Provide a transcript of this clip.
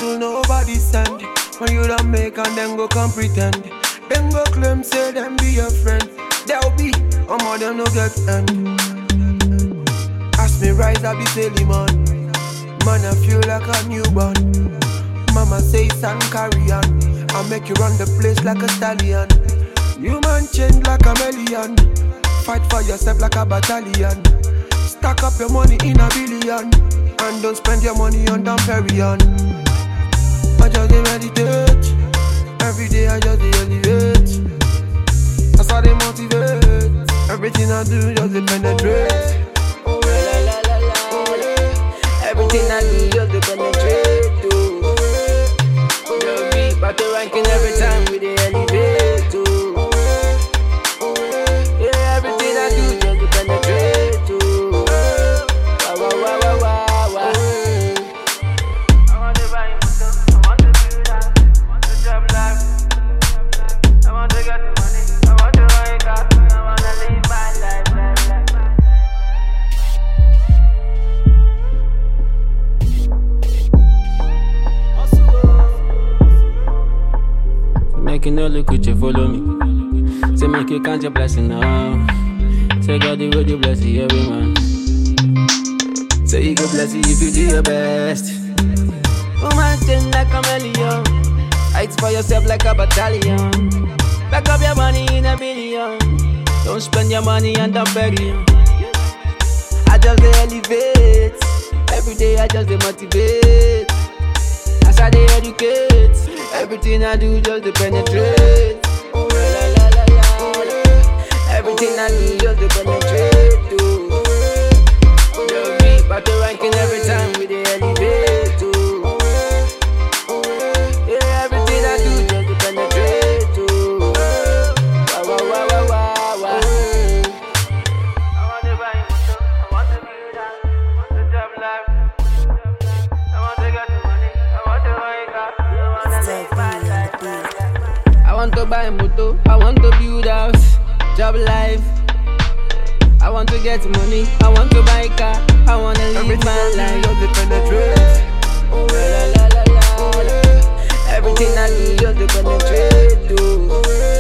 hustle nobody send. When you don't make and then go come pretend. Then go claim say them be your friend. They'll be, more them no get end. Ask me rise I be silly man. Man I feel like a newborn. Mama say son carry on. I make you run the place like a stallion. You man change like a million. Fight for yourself like a battalion. Stack up your money in a billion. And don't spend your money on Dom Perignon. I just dey meditate. Every day I just dey elevate. That's how they motivate. Everything I do just dey penetrate. Oh la la la la. Oh yeah. Everything I do just dey penetrate. Oh, the beat back to ranking every time we dey elevate. Oh, yeah. Everything I do just dey penetrate. Oh, wow wow wow wow wow. I want to buy motor, I want to build that, I want to job life, I want to get the money, I want to buy a car, I want to live my life. Make you no look with you, follow me. Say make you count your blessing now. Say God the way you bless you, every man. Say you go bless you if you do your best. Woman change like a million. Fight for yourself like a battalion. Back up your money in a billion. Don't spend your money on the Perignon. I just dey elevate. Every day I just dey motivate. As I dey educate, everything I do just dey penetrate. Oh la la la la. Oh, yeah. Everything I do just dey penetrate. Oh, the beat back to ranking every time we dey elevate. Oh, yeah. Everything I do just dey penetrate. Oh, wow wow wow wow wow. I want to buy a motor, I want to build that, I want to job life, I want to get the money, I want to buy a car, I want to live my life. I want to buy a motor, I want to build house, job life. I want to get money, I want to buy a car, I want to live my life. Just dey penetrate. Oh la la la la. Everything I do just dey penetrate. Oh.